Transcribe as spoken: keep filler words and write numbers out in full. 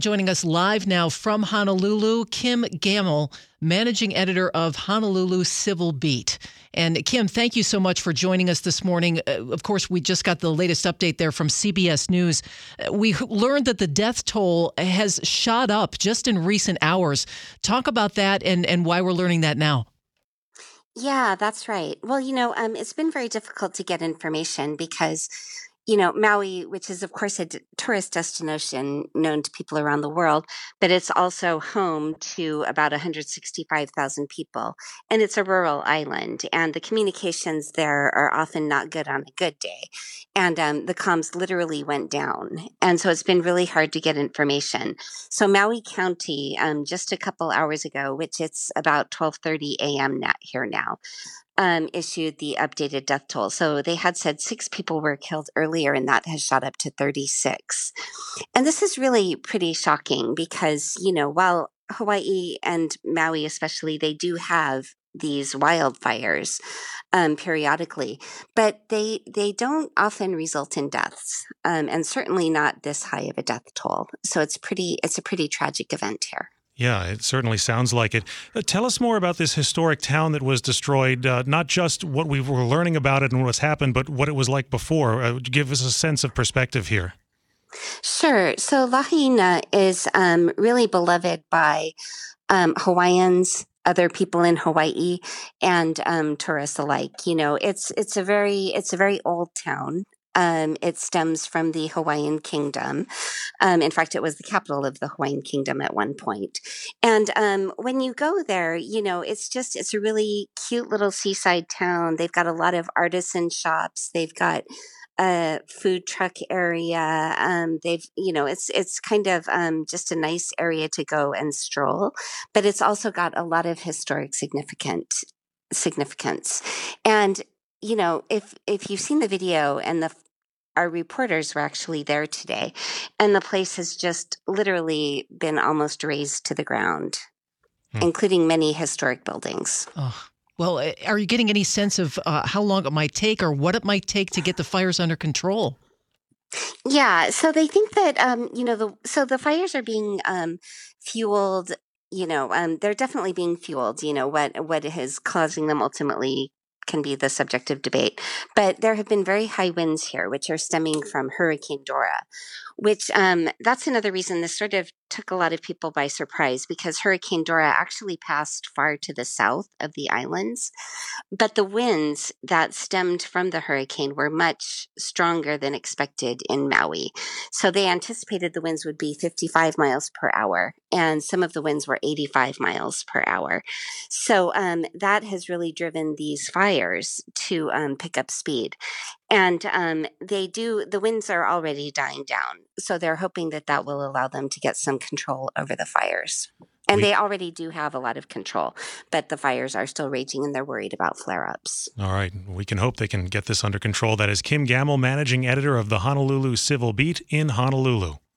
Joining us live now from Honolulu, Kim Gamble, managing editor of Honolulu Civil Beat. And Kim, thank you so much for joining us this morning. Uh, of course, we just got the latest update there from C B S News. Uh, we learned that the death toll has shot up just in recent hours. Talk about that and, and why we're learning that now. Yeah, that's right. Well, you know, um, it's been very difficult to get information because, you know, Maui, which is, of course, a d- tourist destination known to people around the world, but it's also home to about one hundred sixty-five thousand people. And it's a rural island, and the communications there are often not good on a good day. And um, the comms literally went down. And so it's been really hard to get information. So Maui County, um, just a couple hours ago, which it's about twelve thirty a.m. na- here now, um, issued the updated death toll. So they had said six people were killed earlier, and that has shot up to thirty-six. And this is really pretty shocking because, you know, while Hawaii and Maui especially, they do have these wildfires um, periodically, but they they don't often result in deaths, um, and certainly not this high of a death toll. So it's pretty it's a pretty tragic event here. Yeah, it certainly sounds like it. Uh, tell us more about this historic town that was destroyed, uh, not just what we were learning about it and what's happened, but what it was like before. Uh, give us a sense of perspective here. Sure. So Lahaina is um, really beloved by um, Hawaiians, other people in Hawaii, and um, tourists alike. You know, it's it's a very it's a very old town. Um, it stems from the Hawaiian Kingdom. Um, in fact, it was the capital of the Hawaiian Kingdom at one point. And um, when you go there, you know, it's just, it's a really cute little seaside town. They've got a lot of artisan shops. They've got a food truck area. Um, they've, you know, it's, it's kind of um, just a nice area to go and stroll, but it's also got a lot of historic significant significance. And you know, if if you've seen the video, and the our reporters were actually there today, and the place has just literally been almost razed to the ground, hmm. including many historic buildings. Oh. Well, are you getting any sense of uh, how long it might take or what it might take to get the fires under control? Yeah, so they think that um, you know the so the fires are being um, fueled. You know, um, they're definitely being fueled. You know what what is causing them ultimately can be the subject of debate. But there have been very high winds here, which are stemming from Hurricane Dora, which um, that's another reason this sort of took a lot of people by surprise, because Hurricane Dora actually passed far to the south of the islands. But the winds that stemmed from the hurricane were much stronger than expected in Maui. So they anticipated the winds would be fifty-five miles per hour, and some of the winds were eighty-five miles per hour. So um, that has really driven these fires to um, pick up speed. And um, they do, the winds are already dying down. So they're hoping that that will allow them to get some control over the fires. And we, they already do have a lot of control, but the fires are still raging and they're worried about flare-ups. All right. We can hope they can get this under control. That is Kim Gamble, managing editor of the Honolulu Civil Beat in Honolulu.